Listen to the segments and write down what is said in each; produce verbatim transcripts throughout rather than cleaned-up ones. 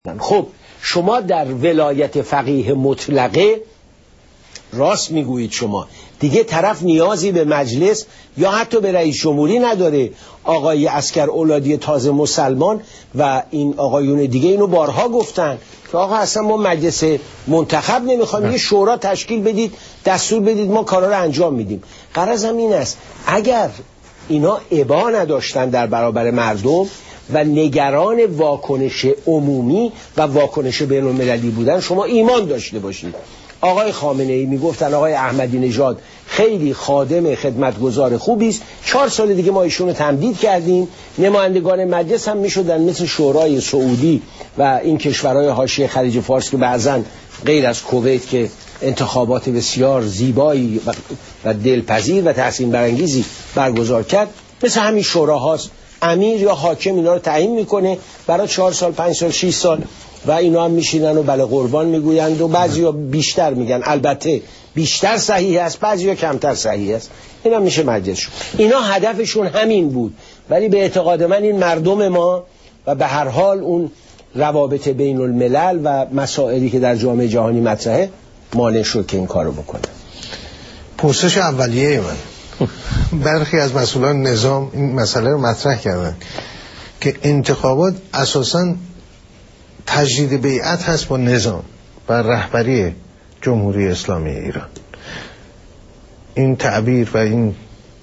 خب شما در ولایت فقیه مطلقه راست میگویید، شما دیگه طرف نیازی به مجلس یا حتی به رئیس جمهوری نداره. آقای عسکر اولادی تازه مسلمان و این آقایون دیگه اینو بارها گفتن که آقا اصلا ما مجلس منتخب نمیخوایم، یه شورا تشکیل بدید، دستور بدید، ما کارا رو انجام میدیم. غرضم این است اگر اینا ابا نداشتن در برابر مردم و نگران واکنش عمومی و واکنش بین المللی بودن، شما ایمان داشته باشید. آقای خامنه ای میگفتن آقای احمدی نژاد خیلی خادم خدمتگزار خوبی است، چهار سال دیگه ما ایشونو تمدید کردیم، نمایندگان مجلس هم میشدن مثل شورای سعودی و این کشورهای حاشیه خلیج فارس که بعضن غیر از کویت که انتخابات بسیار زیبایی و دلپذیر و تحسین برانگیزی برگزار کرد، مثل همین شوراهاست. امیر یا حاکم اینا رو تعیین میکنه برای چهار سال، پنج سال، شش سال و اینا هم میشینن و بله قربان میگویند و بعضیا بیشتر میگن. البته بیشتر صحیح است، بعضیا کمتر صحیح است. اینا میشه مجلسشون. اینا هدفشون همین بود، ولی به اعتقاد من این مردم ما و به هر حال اون روابط بین الملل و مسائلی که در جامعه جهانی مطرحه مانع شد که این کارو بکنه. پرسش اولیه من، برخی از مسئولان نظام این مسئله رو مطرح کردن که انتخابات اساساً تجدید بیعت هست با نظام و رهبری جمهوری اسلامی ایران. این تعبیر و این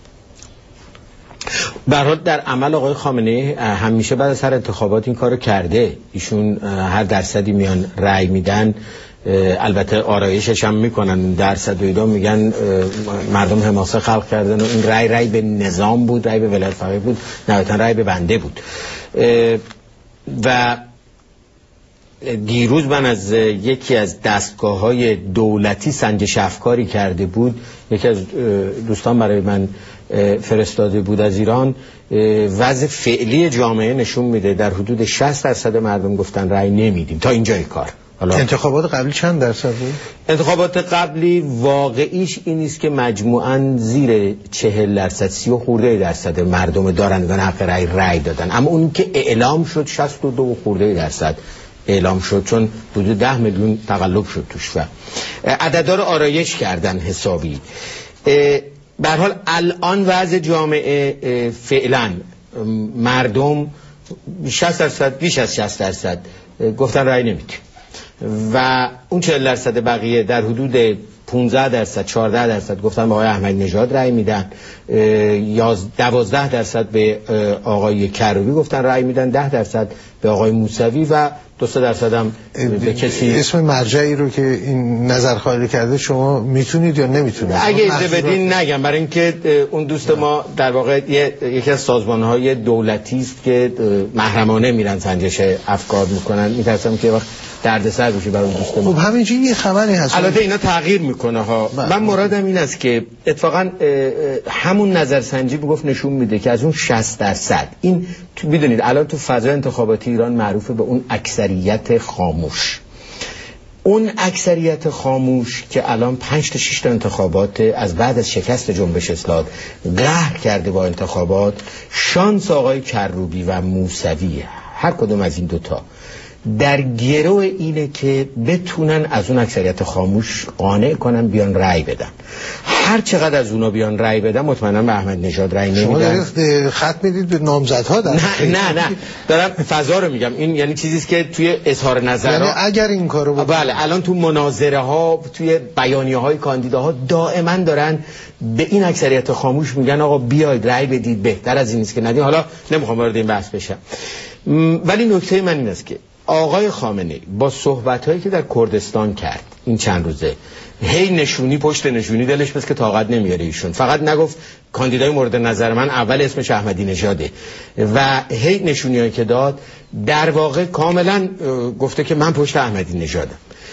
برات در عمل آقای خامنه‌ای همیشه بعد از هر انتخابات این کارو کرده. ایشون هر درصدی میان رأی میدن، البته آرایشش هم میکنن درصد و اینا، میگن مردم حماسه خلق کردن و این رأی رأی به نظام بود، رأی به ولایت فقیه بود، نهایتا رأی به بنده بود. و دیروز من از یکی از دستگاه‌های دولتی سنجش افکاری کرده بود، یکی از دوستان برای من فرستاده بود از ایران، وضع فعلی جامعه نشون میده در حدود شصت درصد مردم گفتن رأی نمیدیم تا اینجای کار. انتخابات قبلی چند درصد بود؟ انتخابات قبلی واقعیش این است که مجموعاً زیر چهل درصد، سی و خورده درصد مردم دارندگان حق رأی رأی دادن، اما اون که اعلام شد شصت و دو خورده درصد اعلام شد، چون حدود ده میلیون تقلب شد توش و عددا رو آرایش کردن حسابی. به هر حال الان وضع جامعه فعلا مردم شصت درصد، بیش از شصت درصد گفتن رأی نمیدیم و اون چهل درصد بقیه در حدود پانزده درصد، چهارده درصد گفتن به آقای احمدی نژاد رأی میدن، دوازده درصد به آقای کروبی گفتن رأی میدن، ده درصد به آقای موسوی و دو سه درصد هم به کسی. اسم مرجعی رو که این نظرخواهی کرده شما میتونید یا نمیتونید؟ اگه اجازه بدین نگم، برای اینکه اون دوست ما در واقع یکی از سازمان‌های دولتی است که محرمانه میرن سنجش افکار میکنن، میترسم که وقت دردسر بشه برای اون دوست ما. خب همینجوری یه خبری هست. البته اینا تغییر میکنه ها. من مرادم این است که اتفاقا همون نظرسنجی بگفت نشون میده که از اون شصت درصد، این میدونید الان تو فضای انتخاباتی ایران معروفه به اون اکثریت خاموش. اون اکثریت خاموش که الان پنج تا شش تا انتخابات از بعد از شکست جنبش اصلاحات قهر کرده با انتخابات، شانس آقای کروبی و موسوی هر کدوم از این دوتا در گروه اینه که بتونن از اون اکثریت خاموش قانع کنن بیان رأی بدن. هر چقدر از اونا بیان رأی بدن مطمئنا به احمد نژاد رأی نمیدن. شما دارید خط میدید به نامزدها در نه نه نه دارم فضا رو میگم. این یعنی چیزی است که توی اظهار نظر یعنی اگر این کارو بکنن، بله الان تو مناظره ها، توی بیانیه های کاندیداها دائما دارن به این اکثریت خاموش میگن آقا بیاید رأی بدید، بهتر از این است که ندید. حالا نمیخوام وارد این بحث بشم، ولی نکته من این است که آقای خامنه‌ای با صحبت‌هایی که در کردستان کرد این چند روزه، هی نشونی پشت نشونی دلش بس که طاقت نمیاره ایشون. فقط نگفت کاندیدای مورد نظر من اول اسمش احمدی نژاده و هی نشونیایی که داد در واقع کاملا گفته که من پشت احمدی نژادم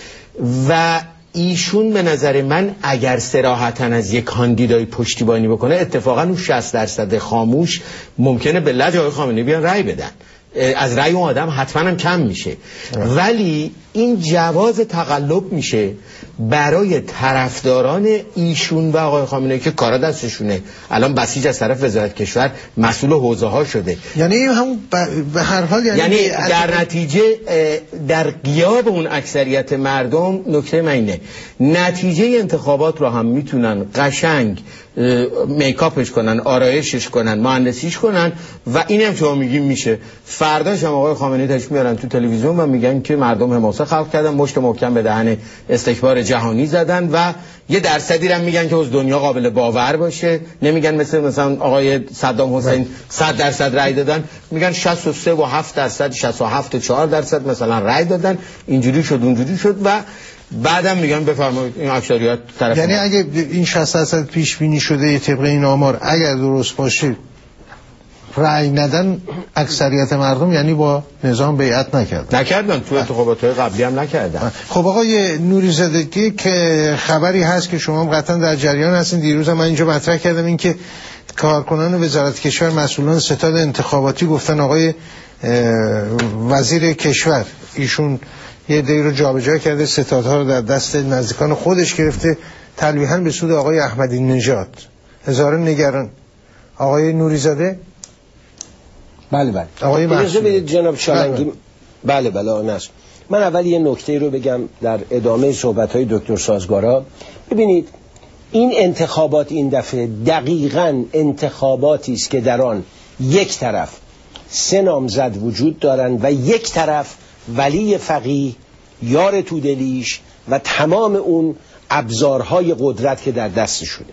و ایشون به نظر من اگر صراحتاً از یک کاندیدای پشتیبانی بکنه، اتفاقا اون شصت درصد خاموش ممکنه به لج آقای خامنه‌ای بیان رأی بدن. از رأی اون آدم حتما هم کم میشه، ولی این جواز تقلب میشه برای طرفداران ایشون و آقای خامنه‌ای که کارا دستشونه. الان بسیج از طرف وزارت کشور مسئول حوزه ها شده، یعنی هم به هر حال یعنی, یعنی در نتیجه در غیاب اون اکثریت مردم، نکته من اینه نتیجه انتخابات رو هم میتونن قشنگ میکاپش کنن، آرایشش کنن، مهندسیش کنن و اینم که ما میگیم میشه. فرداش هم آقای خامنه‌ای تشریف میارن تو تلویزیون و میگن که مردم حماسه خلق کردن، مشت محکم به دهن استکبار جهانی زدن و یه درصدی هم میگن که از دنیا قابل باور باشه. نمیگن مثل مثلا آقای صدام حسین صد درصد رأی دادن، میگن شصت و سه و هفت درصد، شصت و هفت و چهار درصد مثلا رأی دادن، اینجوری شد اونجوری شد و بعدم میگن بفرمایید این اکثریت طرف. یعنی اگه این شصت درصد پیش بینی شده طبق این آمار اگر درست باشه رأی ندن اکثریت مردم، یعنی با نظام بیعت نکردن نکردن تو انتخابات قبلی هم نکردن. خب آقای نوری زدگی که خبری هست که شما قطعا در جریان هستین، دیروز من اینجا مطرح کردم این که کارکنان وزارت کشور مسئولان ستاد انتخاباتی گفتن آقای وزیر کشور ایشون یه دی رو جابجا کرده، ستادها رو در دست نزدیکان خودش گرفته، تلویحاً به سود آقای احمدی نژاد. هزاره نگران. آقای نوری زاده؟ بله بله. آقای اجازه بدید جناب چالنگی. بله بله آنست. من اول یه نکته رو بگم در ادامه صحبت‌های دکتر سازگارا. ببینید این انتخابات این دفعه دقیقاً انتخاباتی است که در آن یک طرف سه نامزد وجود دارند و یک طرف ولی فقیه، یار تودلیش و تمام اون ابزارهای قدرت که در دستشونه.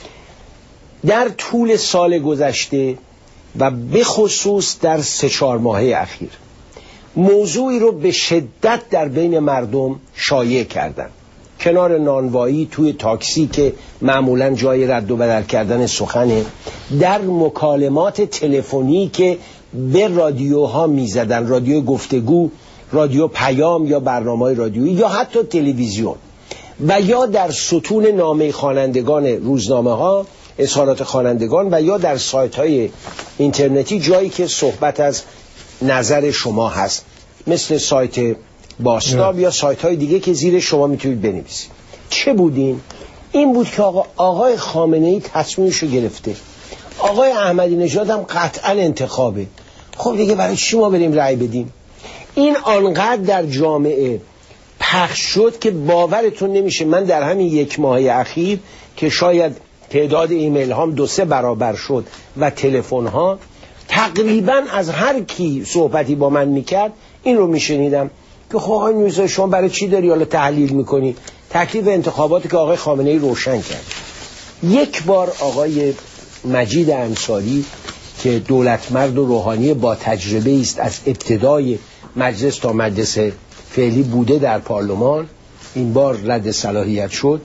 در طول سال گذشته و به خصوص در سه چهار ماهه اخیر موضوعی رو به شدت در بین مردم شایع کردن. کنار نانوایی، توی تاکسی که معمولا جای رد و بدل کردن سخنه، در مکالمات تلفنی که به رادیوها میزدن، رادیو گفتگو، رادیو پیام یا برنامه رادیویی یا حتی تلویزیون، و یا در ستون نامه خوانندگان روزنامه ها، اظهارات خوانندگان، و یا در سایت های اینترنتی جایی که صحبت از نظر شما هست، مثل سایت باسطاب یا سایت های دیگه که زیر شما میتونید بنویسید. چه بودین؟ این بود که آقا آقای خامنه‌ای تصمیمشو گرفته، آقای احمدی نژاد هم قطعا انتخابه، خب دیگه برای چی ما بریم رأی بدیم؟ این آنقدر در جامعه پخش شد که باورتون نمیشه. من در همین یک ماه اخیر که شاید تعداد ایمیل هام دو سه برابر شد و تلفن ها، تقریبا از هر کی صحبتی با من میکرد این رو میشنیدم که خب آقای نوری شما برای چی داری حالا تحلیل میکنی؟ تکلیف انتخاباتی که آقای خامنه‌ای روشن کرد. یک بار آقای مجید انصاری که دولتمرد و روحانی با تجربه است، از ابتدای مجلس تا مجلس فعلی بوده در پارلمان، این بار رد صلاحیت شد،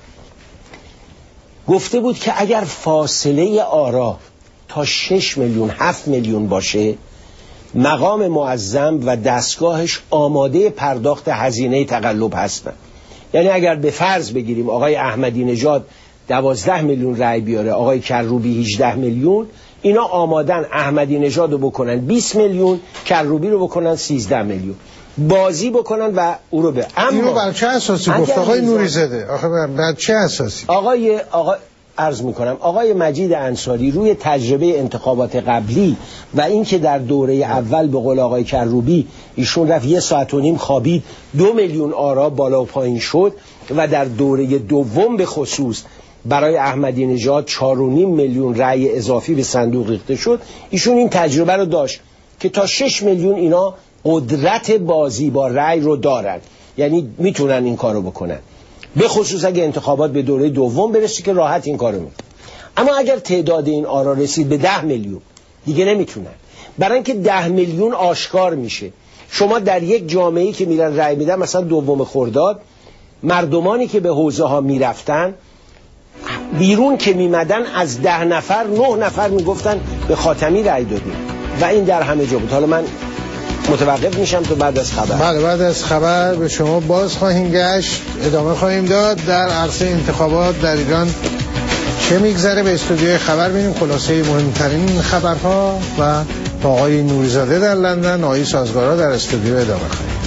گفته بود که اگر فاصله آرا تا شش میلیون هفت میلیون باشه، مقام معظم و دستگاهش آماده پرداخت هزینه تقلب هستن. یعنی اگر به فرض بگیریم آقای احمدی نژاد دوازده میلیون رأی بیاره، آقای کروبی هجده میلیون، اینا آمادن احمدی نژاد رو بکنن بیست میلیون، کروبی رو بکنن سیزده میلیون، بازی بکنن و او رو به. اما اینو بر چه اساسی گفت آقای نوری زاده؟ آخه بر چه اساسی؟ آقای آقا عرض میکنم آقای مجید انصاری روی تجربه انتخابات قبلی و اینکه در دوره اول به قول آقای کروبی ایشون رفت یه ساعت و نیم خوابید، دو میلیون آرا بالا و پایین شد و در دوره دوم به خصوص برای احمدی نژاد چهار و نیم میلیون رأی اضافی به صندوق ریخته شد. ایشون این تجربه رو داشت که تا شش میلیون اینا قدرت بازی با رأی رو دارن، یعنی میتونن این کارو بکنن، به خصوص اگه انتخابات به دوره دوم برسه که راحت این کارو میکنن. اما اگر تعداد این آرا رسید به ده میلیون دیگه نمیتونن، برای اینکه ده میلیون آشکار میشه. شما در یک جامعه‌ای که میرن رأی میدن، مثلا دوم خرداد، مردمانی که به حوزه ها میرفتن بیرون که میمدن از ده نفر نه نفر میگفتن به خاتمی رأی دادیم و این در همه جا بود. حالا من متوقف میشم تو بعد از خبر. بله بعد از خبر به شما باز خواهیم گشت، ادامه خواهیم داد در عرصه انتخابات در ایران چه میگذره. به استودیوی خبر بینیم خلاصه مهمترین خبرها و با آقای نوریزاده در لندن، آقای سازگارا در استودیو ادامه خواهیم.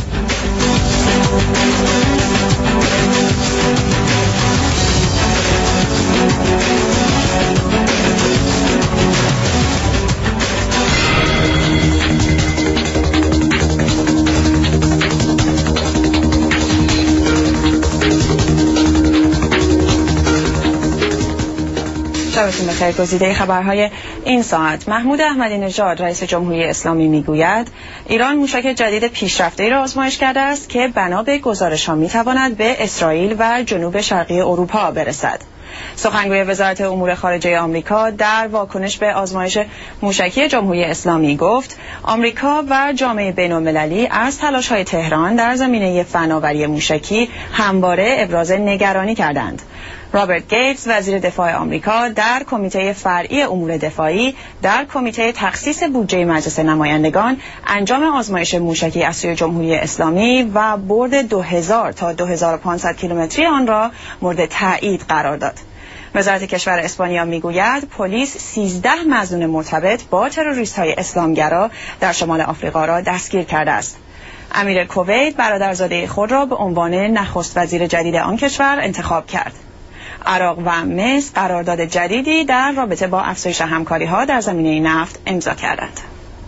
شبتون بخیر. گزیده خبرهای این ساعت. محمود احمدی نژاد رئیس جمهوری اسلامی میگوید ایران موشک جدید پیشرفته‌ای را آزمایش کرده است که بنا به گزارش‌ها میتواند به اسرائیل و جنوب شرقی اروپا برسد. سخنگوی وزارت امور خارجه آمریکا در واکنش به آزمایش موشکی جمهوری اسلامی گفت آمریکا و جامعه بین‌المللی از تلاش‌های تهران در زمینه فناوری موشکی همواره ابراز نگرانی کردند. رابرت گیتس وزیر دفاع آمریکا در کمیته فرعی امور دفاعی در کمیته تخصیص بودجه مجلس نمایندگان انجام آزمایش موشکی از سوی جمهوری اسلامی و برد دو هزار تا دو هزار و پانصد کیلومتری آن را مورد تایید قرار داد. وزارت کشور اسپانیا میگوید پلیس سیزده مظنون مرتبط با تروریست‌های اسلامگرا در شمال آفریقا را دستگیر کرده است. امیر کویت برادرزاده خود را به عنوان نخست وزیر جدید آن کشور انتخاب کرد. عراق و مصر قرارداد جدیدی در رابطه با افزایش همکاری‌ها در زمینه نفت امضا کردند.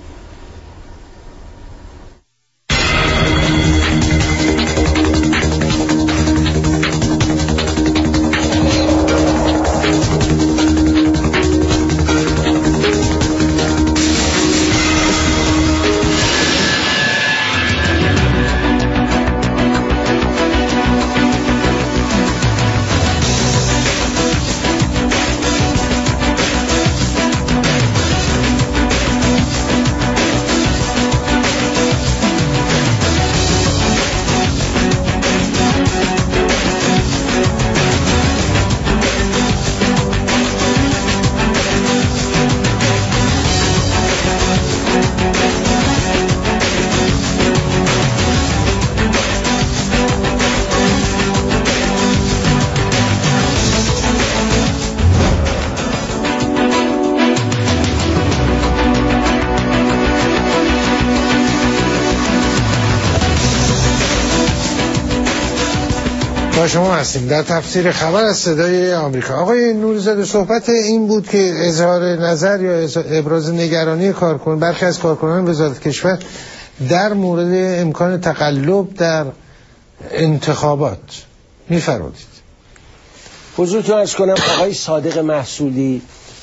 با شما هستیم در تفسیر خبر از صدای آمریکا. آقای نوریزاده صحبت این بود که اظهار نظر یا ابراز نگرانی کارکن برخی از کارکنان وزارت کشور در مورد امکان تقلب در انتخابات می‌فرمودید. حضورتون عرض کنم آقای صادق محصولی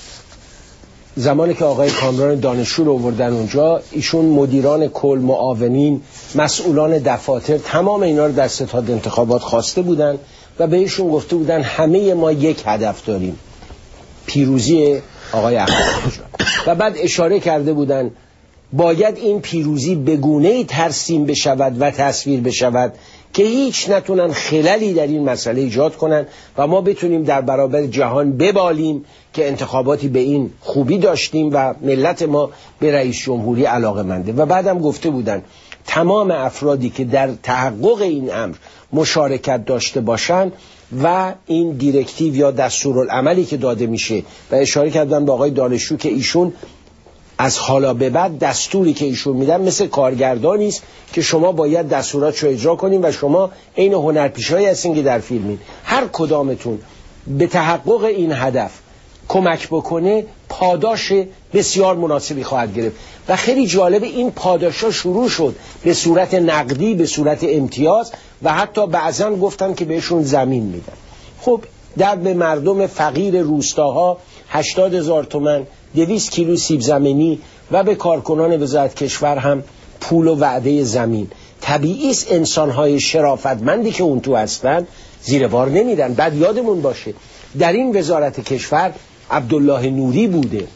زمانی که آقای کامران دانشجو رو آوردن اونجا، ایشون مدیران کل، معاونین، مسئولان دفاتر، تمام اینا رو در ستاد انتخابات خواسته بودن و بهشون گفته بودن همه ما یک هدف داریم، پیروزی آقای احمدی‌نژاد. و بعد اشاره کرده بودن باید این پیروزی به گونه‌ای ترسیم بشود و تصویر بشود که هیچ نتونن خللی در این مسئله ایجاد کنن و ما بتونیم در برابر جهان ببالیم که انتخاباتی به این خوبی داشتیم و ملت ما به رئیس جمهوری علاقه‌منده. و بعدم گفته بودن تمام افرادی که در تحقق این امر مشارکت داشته باشن و این دیرکتیو یا دستورالعملی که داده میشه، و اشاره کردن به آقای دانشجو که ایشون از حالا به بعد دستوری که ایشون میدن مثل کارگردانی است که شما باید دستوراتشو اجرا کنین و شما عین هنرپیشه‌ای هستین که در فیلمین. هر کدامتون به تحقق این هدف کمک بکنه پاداش بسیار مناسبی خواهد گرفت. و خیلی جالب این پاداشا شروع شد به صورت نقدی، به صورت امتیاز و حتی بعضا گفتن که بهشون زمین میدن. خب در به مردم فقیر روستاها هشتاد هزار تومن، دویست کیلو سیب زمینی و به کارکنان وزارت کشور هم پول و وعده زمین. طبیعی است انسان‌های شرافتمندی که اون تو هستن زیر بار نمیدن. بعد یادمون باشه در این وزارت کشور عبدالله نوری بوده،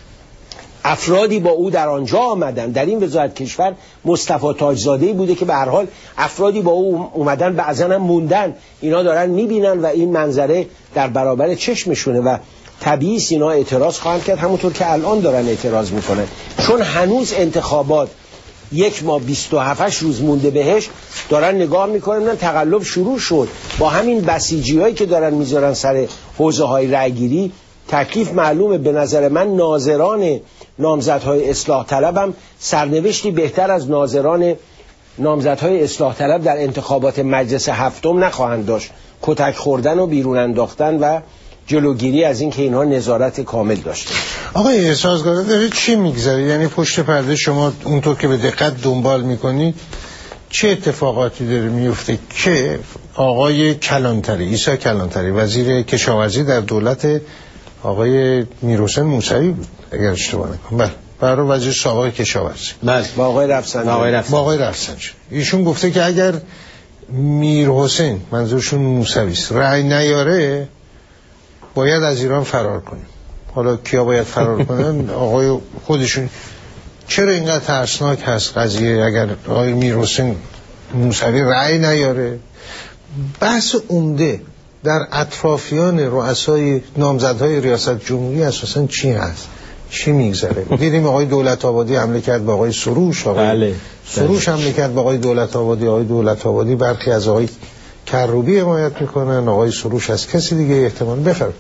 افرادی با او در آنجا آمدن. در این وزارت کشور مصطفی تاجزاده‌ای بوده که به هر حال افرادی با او اومدن، بعضا هم موندن، اینا دارن میبینن و این منظره در برابر چشمشونه و طبیعی است اینا اعتراض خواهند کرد، همونطور که الان دارن اعتراض میکنن. چون هنوز انتخابات یک ماه بیست و هفت روز مونده بهش، دارن نگاه میکنن تقلب شروع شد با همین بسیجی هایی که دارن میذارن سر حوزه های رأیگیری. تکلیف معلومه. به نظر من ناظران نامزدهای اصلاح طلب هم سرنوشتی بهتر از ناظران نامزدهای اصلاح طلب در انتخابات مجلس هفتم نخواهند داشت. کتک خوردن و بیرون انداختن و جلوگیری از این که اینها نظارت کامل داشته. آقای سازگار داره چی میگذره؟ یعنی پشت پرده شما اونطور که به دقت دنبال میکنید چه اتفاقاتی داره میفته که آقای کلانتری، عیسی کلانتری، وزیر کشاورزی در دولت آقای میرحسین موسوی بود اگر اشتباه نکنم، بله، برای وزیر سابق کشاورزی، بله، با آقای رفسنجانی، آقای رفسنجانی. با آقای رفسنجانی ایشون گفته که اگر میرحسین، منظورشون موسوی است، رأی نیاره باید از ایران فرار کنیم. حالا کیا باید فرار کنن؟ آقای خودشون. چرا اینقدر ترسناک هست قضیه اگر آقای میرحسین موسوی رأی نیاره؟ بحث عمده در اطرافیان رؤسای نامزدهای ریاست جمهوری اساسا چی هست؟ چی میگذره؟ دیدیم آقای دولت آبادی حمله کرد به آقای سروش، آقای بله. سروش حمله کرد به آقای دولت آبادی، آقای دولت آبادی برخی از آقای کروبی حمایت میکنن، آقای سروش از کسی دیگه احتمال. بفرمایید.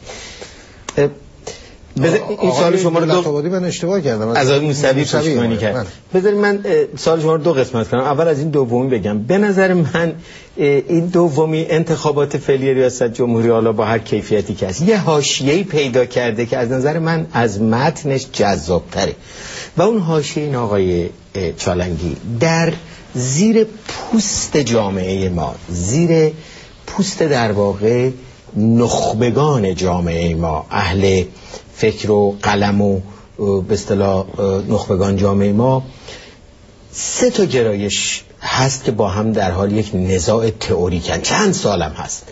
بذار این سوال شما رو دو من اشتباه کردم از آقای موسوی پشتیبانی کرد. بذارید من سوال شما رو دو قسمت کنم. اول از این دومی بگم. به نظر من این دومی انتخابات فعلی ریاست جمهوری حالا با هر کیفیتی که هست یه حاشیه‌ای پیدا کرده که از نظر من از متنش جذاب‌تره و اون حاشیه این آقای چالنگی در زیر پوست جامعه ما، زیر پوست در واقع نخبگان جامعه ما، اهل فکر و قلم و به اصطلاح نخبگان جامعه ما، سه تا گرایش هست که با هم در حال یک نزاع تئوریکن. چند سالم هست.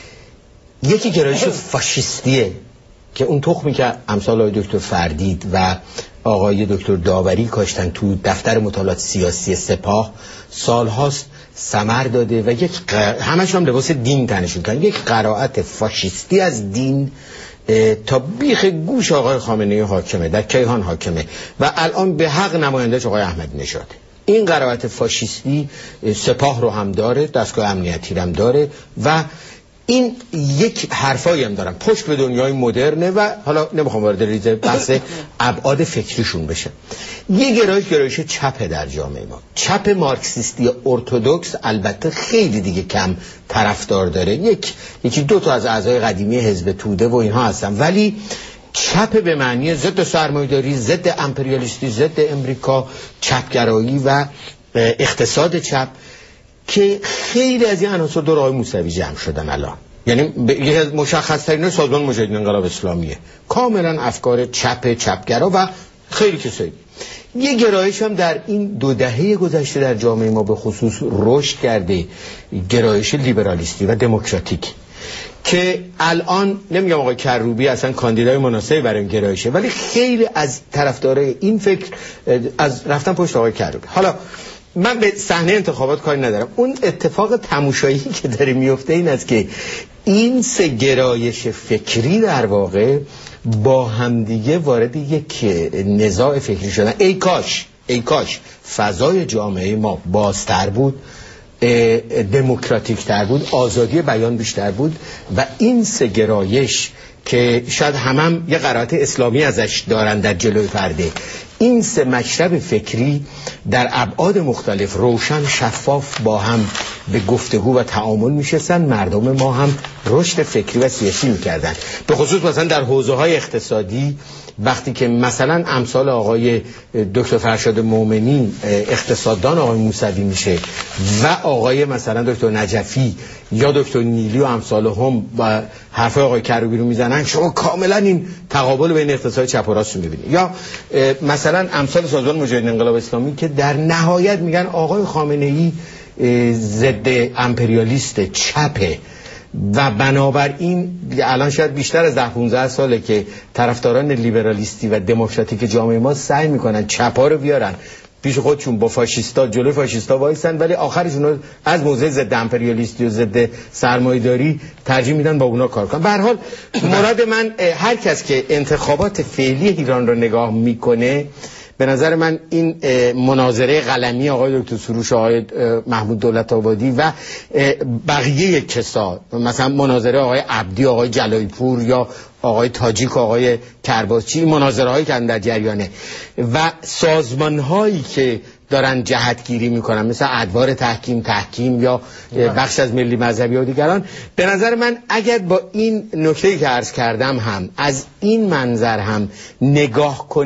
یکی گرایش فاشیستیه که اون تخمی که امثال آقای دکتر فردید و آقای دکتر داوری کاشتن تو دفتر مطالعات سیاسی سپاه سالهاست ثمر داده و یک قر... همشون هم لباس دین تنشون کردن، یک قرائت فاشیستی از دین تا بیخ گوش آقای خامنه‌ای حاکمه، در کیهان حاکمه و الان به حق نماینده‌اش آقای احمدی نژاده. این قرائت فاشیستی سپاه رو هم داره، دستگاه امنیتی رو هم داره و این یک حرفایی هم دارن پشت به دنیای مدرنه و حالا نمیخوام وارد ریز بحث ابعاد فکریشون بشه. یه گرایش گرایش چپه در جامعه ما، چپ مارکسیستی ارتدوکس البته خیلی دیگه کم طرفدار داره، یک یکی دو تا از اعضای قدیمی حزب توده و اینها هستن، ولی چپ به معنی ضد سرمایه‌داری، ضد امپریالیستی، ضد امریکا، چپگرایی و اقتصاد چپ که خیلی از این عناصر دور آقای موسوی جمع شدن الان. یعنی یکی از مشخص ترین سازمان مجاهدین انقلاب اسلامیه، کاملا افکار چپ چپگرا و خیلی کسایی. یه گرایش هم در این دو دهه گذشته در جامعه ما به خصوص رشد کرده، گرایش لیبرالیستی و دموکراتیک که الان نمیگم آقای کروبی اصلا کاندیدای مناسبی برای این گرایشه، ولی خیلی از طرفدارای این فکر از رفتن پشت آقای کروبی. حالا من به صحنه انتخابات کاری ندارم، اون اتفاق تماشایی که داره میفته این است که این سه گرایش فکری در واقع با همدیگه وارد یک نزاع فکری شدن. ای کاش ای کاش فضای جامعه ما بازتر بود، دموکراتیک تر بود، آزادی بیان بیشتر بود و این سه گرایش که شاید هم هم یه قرائت اسلامی ازش دارن در جلوی پرده، این سه مشرب فکری در ابعاد مختلف روشن شفاف با هم به گفتگو و تعامل میشستن، مردم ما هم رشد فکری و سیاسی میکردن. به خصوص مثلا در حوزه های اقتصادی وقتی که مثلا امثال آقای دکتر فرشاد مومنی اقتصاددان آقای موسوی میشه و آقای مثلا دکتر نجفی یا دکتر نیلی و امثال هم و حرف آقای کروبی رو میزنن، شما کاملا این تقابل بین اقتصاد چپ و راست رو میبینید. یا مثلا امثال سازمان مجاهدین انقلاب اسلامی که در نهایت میگن آقای خامنه‌ای ضد امپریالیست چپه و بنابراین الان شاید بیشتر از ده پانزده ساله که طرفداران لیبرالیستی و دموکراتیک جامعه ما سعی میکنن چپا رو بیارن پیش خودشون، با فاشیستا جلوی فاشیستا وایسن، ولی آخرشون رو از موضع ضد امپریالیستی و ضد سرمایه‌داری ترجیح میدن با اونا کار کنن. به هر حال مراد من هر کس که انتخابات فعلی ایران رو نگاه میکنه به نظر من این مناظره قلمی آقای دکتر سروش، آقای محمود دولت‌آبادی و بقیه کسا، مثلا مناظره آقای عبدی، آقای جلایپور یا آقای تاجیک، آقای کرباسچی، مناظره هایی که در جریانه و سازمان هایی که دارن جهتگیری میکنن مثل ادوار تحکیم تحکیم یا بخش از ملی مذهبی و دیگران، به نظر من اگر با این نکته‌ای که عرض کردم هم از این منظر هم نگاه کنیم